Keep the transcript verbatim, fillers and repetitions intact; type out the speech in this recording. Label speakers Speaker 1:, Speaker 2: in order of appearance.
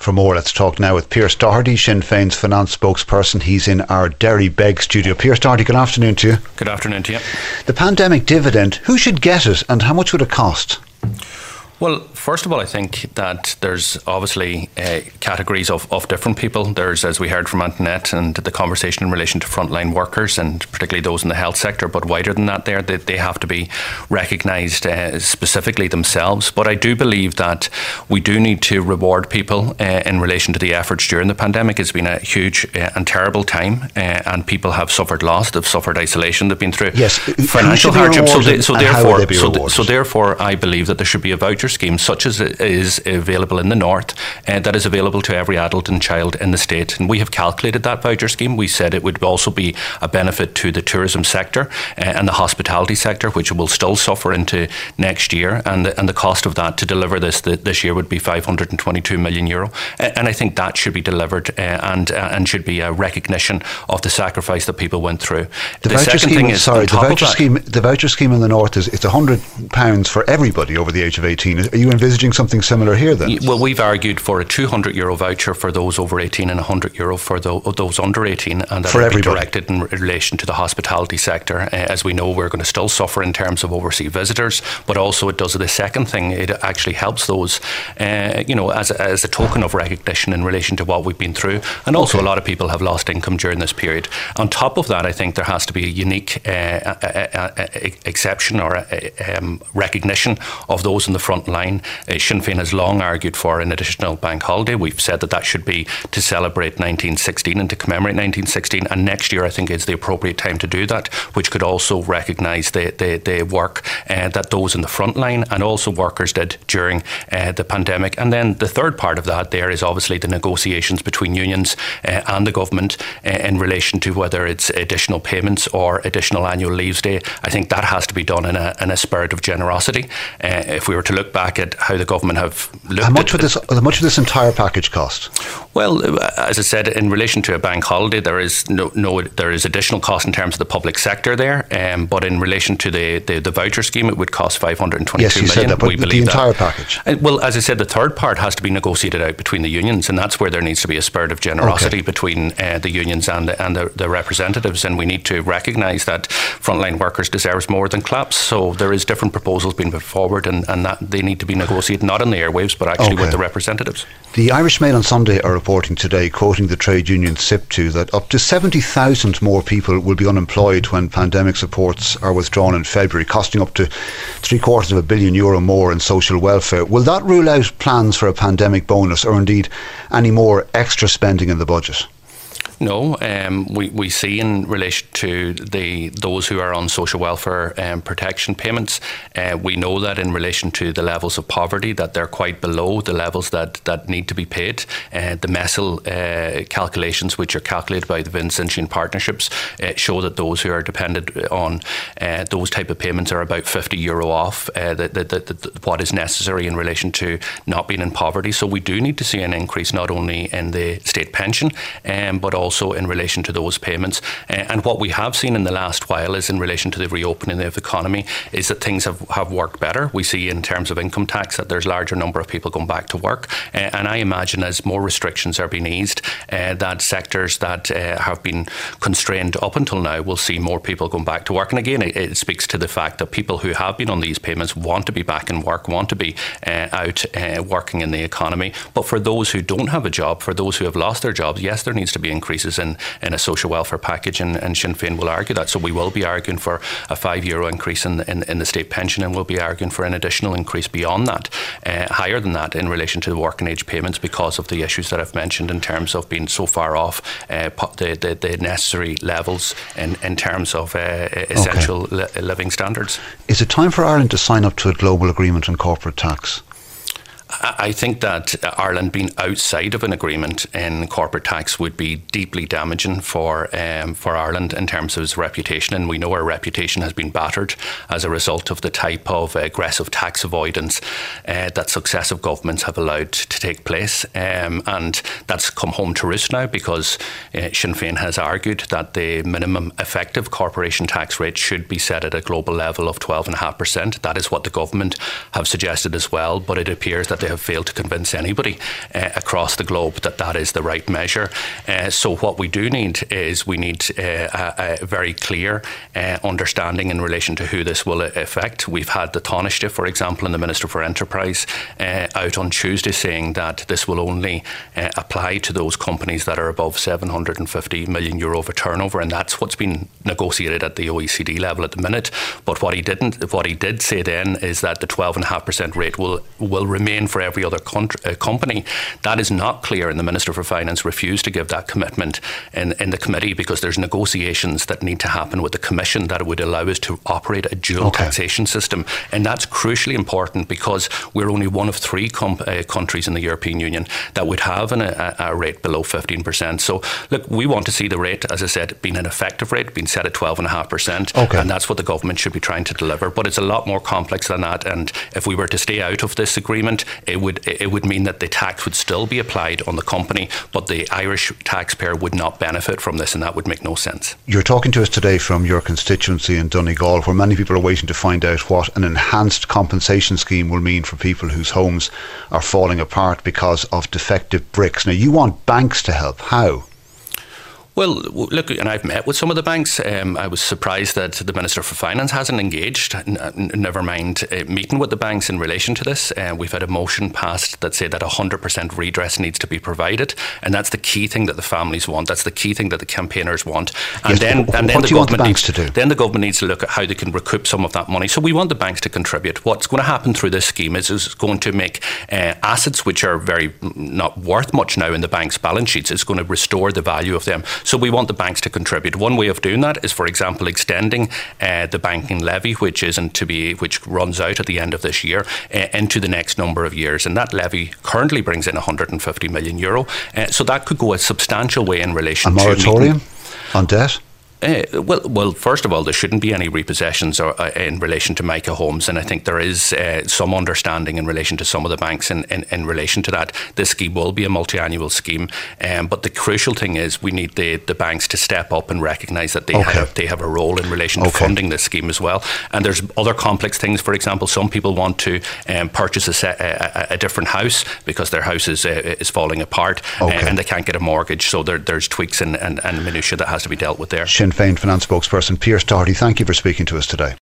Speaker 1: for more. Let's talk now with Pearse Doherty, Sinn Féin's finance spokesperson. He's in our Derry Beg studio. Pearse Doherty, good afternoon to you.
Speaker 2: Good afternoon to you.
Speaker 1: The pandemic dividend, who should get it and how much would it cost?
Speaker 2: Well, first of all, I think that there's obviously uh, categories of, of different people. There's, as we heard from Antoinette, and the conversation in relation to frontline workers, and particularly those in the health sector, but wider than that there, they, they have to be recognised uh, specifically themselves. But I do believe that we do need to reward people uh, in relation to the efforts during the pandemic. It's been a huge uh, and terrible time, uh, and people have suffered loss, they've suffered isolation, they've been through
Speaker 1: yes,
Speaker 2: financial hardship. So, they, so, therefore, so, so therefore, I believe that there should be a voucher scheme such as it is available in the north uh, that is available to every adult and child in the state, and we have calculated that voucher scheme. We said it would also be a benefit to the tourism sector uh, and the hospitality sector, which will still suffer into next year, and the, and the cost of that to deliver this the, this year would be five hundred twenty-two million euro, uh, and I think that should be delivered uh, and uh, and should be a recognition of the sacrifice that people went through.
Speaker 1: The,
Speaker 2: the
Speaker 1: voucher
Speaker 2: second
Speaker 1: scheme,
Speaker 2: thing is
Speaker 1: sorry, the voucher
Speaker 2: that,
Speaker 1: scheme the voucher scheme in the north is it's one hundred pounds for everybody over the age of eighteen. Are you envisaging something similar here then?
Speaker 2: Well, we've argued for a two hundred euro voucher for those over eighteen and one hundred euro for the, those under eighteen, and that
Speaker 1: for
Speaker 2: would be
Speaker 1: everybody.
Speaker 2: directed in relation to the hospitality sector. Uh, as we know, we're going to still suffer in terms of overseas visitors, but also it does the second thing, it actually helps those, uh, you know, as, as a token of recognition in relation to what we've been through, and also okay. a lot of people have lost income during this period. On top of that, I think there has to be a unique uh, a, a, a exception or a, a, um, recognition of those in the front line. Uh, Sinn Féin has long argued for an additional bank holiday. We've said that that should be to celebrate nineteen sixteen and to commemorate nineteen sixteen, and next year I think is the appropriate time to do that, which could also recognise the, the, the work uh, that those in the front line and also workers did during uh, the pandemic. And then the third part of that there is obviously the negotiations between unions uh, and the government uh, in relation to whether it's additional payments or additional annual leaves day. I think that has to be done in a, in a spirit of generosity. Uh, if we were to look back at how the government have looked
Speaker 1: how much
Speaker 2: at
Speaker 1: would this how much would this entire package cost?
Speaker 2: Well, as I said, in relation to a bank holiday, there is no, no there is additional cost in terms of the public sector there, um, but in relation to the, the, the voucher scheme, it would cost five hundred twenty-two
Speaker 1: yes, you
Speaker 2: million.
Speaker 1: Said that, but
Speaker 2: we
Speaker 1: the
Speaker 2: believe
Speaker 1: entire
Speaker 2: that.
Speaker 1: package.
Speaker 2: Uh, well, as I said, the third part has to be negotiated out between the unions, and that's where there needs to be a spirit of generosity okay. between uh, the unions and the, and the, the representatives, and we need to recognise that frontline workers deserves more than claps. So there is different proposals being put forward, and, and that they need to be negotiated not on the airwaves, but actually okay. with the representatives.
Speaker 1: The Irish Mail on Sunday are reporting today, quoting the trade union SIPTU, that up to seventy thousand more people will be unemployed when pandemic supports are withdrawn in February, costing up to three quarters of a billion euro more in social welfare. Will that rule out plans for a pandemic bonus or indeed any more extra spending in the budget?
Speaker 2: No, um, we, we see in relation to the those who are on social welfare um, protection payments, uh, we know that in relation to the levels of poverty that they're quite below the levels that, that need to be paid. Uh, the MESL uh, calculations, which are calculated by the Vincentian partnerships, uh, show that those who are dependent on uh, those type of payments are about fifty euro off uh, the, the, the, the, what is necessary in relation to not being in poverty. So we do need to see an increase not only in the state pension, um, but also also in relation to those payments. Uh, and what we have seen in the last while is in relation to the reopening of the economy is that things have, have worked better. We see in terms of income tax that there's a larger number of people going back to work. Uh, and I imagine as more restrictions are being eased, uh, that sectors that uh, have been constrained up until now will see more people going back to work. And again, it, it speaks to the fact that people who have been on these payments want to be back in work, want to be uh, out uh, working in the economy. But for those who don't have a job, for those who have lost their jobs, yes, there needs to be increases in, in a social welfare package, and, and Sinn Féin will argue that. So we will be arguing for a five euro increase in, in, in the state pension, and we'll be arguing for an additional increase beyond that, uh, higher than that in relation to the working age payments, because of the issues that I've mentioned in terms of being so far off uh, the, the, the necessary levels in, in terms of uh, essential okay. li- living standards.
Speaker 1: Is it time for Ireland to sign up to a global agreement on corporate tax?
Speaker 2: I think that Ireland being outside of an agreement in corporate tax would be deeply damaging for um, for Ireland in terms of its reputation, and we know our reputation has been battered as a result of the type of aggressive tax avoidance uh, that successive governments have allowed to take place, um, and that's come home to roost now, because uh, Sinn Féin has argued that the minimum effective corporation tax rate should be set at a global level of twelve point five percent. That is what the government have suggested as well, but it appears that that they have failed to convince anybody uh, across the globe that that is the right measure. Uh, so what we do need is we need uh, a, a very clear uh, understanding in relation to who this will affect. We've had the Taoiseach, for example, and the Minister for Enterprise uh, out on Tuesday saying that this will only uh, apply to those companies that are above seven hundred fifty million euro of a turnover, and that's what's been negotiated at the O E C D level at the minute. But what he didn't, what he did say then is that the twelve point five percent rate will will remain for every other country, uh, company. That is not clear, and the Minister for Finance refused to give that commitment in, in the committee because there's negotiations that need to happen with the Commission that would allow us to operate a dual okay. taxation system, and that's crucially important because we're only one of three com- uh, countries in the European Union that would have an, a, a rate below fifteen percent. So look, we want to see the rate, as I said, being an effective rate, being set at twelve point five percent, okay. and that's what the government should be trying to deliver. But it's a lot more complex than that, and if we were to stay out of this agreement, it would it would mean that the tax would still be applied on the company, but the Irish taxpayer would not benefit from this, and that would make no sense.
Speaker 1: You're talking to us today from your constituency in Donegal, where many people are waiting to find out what an enhanced compensation scheme will mean for people whose homes are falling apart because of defective bricks. Now, you want banks to help. How?
Speaker 2: Well, look, and I've met with some of the banks. Um, I was surprised that the Minister for Finance hasn't engaged, n- n- never mind uh, meeting with the banks in relation to this. Uh, we've had a motion passed that say that one hundred percent redress needs to be provided, and that's the key thing that the families want. That's the key thing that the campaigners want. And
Speaker 1: yes,
Speaker 2: then, and then
Speaker 1: what
Speaker 2: the
Speaker 1: do you want the
Speaker 2: government
Speaker 1: banks
Speaker 2: needs,
Speaker 1: to do?
Speaker 2: Then the government needs to look at how they can recoup some of that money. So we want the banks to contribute. What's going to happen through this scheme is it's going to make uh, assets which are very not worth much now in the bank's balance sheets. It's going to restore the value of them. So we want the banks to contribute. One way of doing that is, for example, extending uh, the banking levy, which isn't to be, which runs out at the end of this year, uh, into the next number of years. And that levy currently brings in one hundred fifty million euro. Uh, so that could go a substantial way in relation
Speaker 1: a
Speaker 2: to
Speaker 1: moratorium on debt.
Speaker 2: Uh, well, well, first of all, there shouldn't be any repossessions or, uh, in relation to Micah Homes, and I think there is uh, some understanding in relation to some of the banks in, in, in relation to that. This scheme will be a multi-annual scheme, um, but the crucial thing is we need the, the banks to step up and recognise that they okay. have they have a role in relation to okay. funding this scheme as well. And there's other complex things. For example, some people want to um, purchase a, set, a, a different house because their house is uh, is falling apart okay. uh, and they can't get a mortgage. So there, there's tweaks and, and, and minutiae that has to be dealt with there.
Speaker 1: Sinn Féin finance spokesperson Pearse Doherty, thank you for speaking to us today.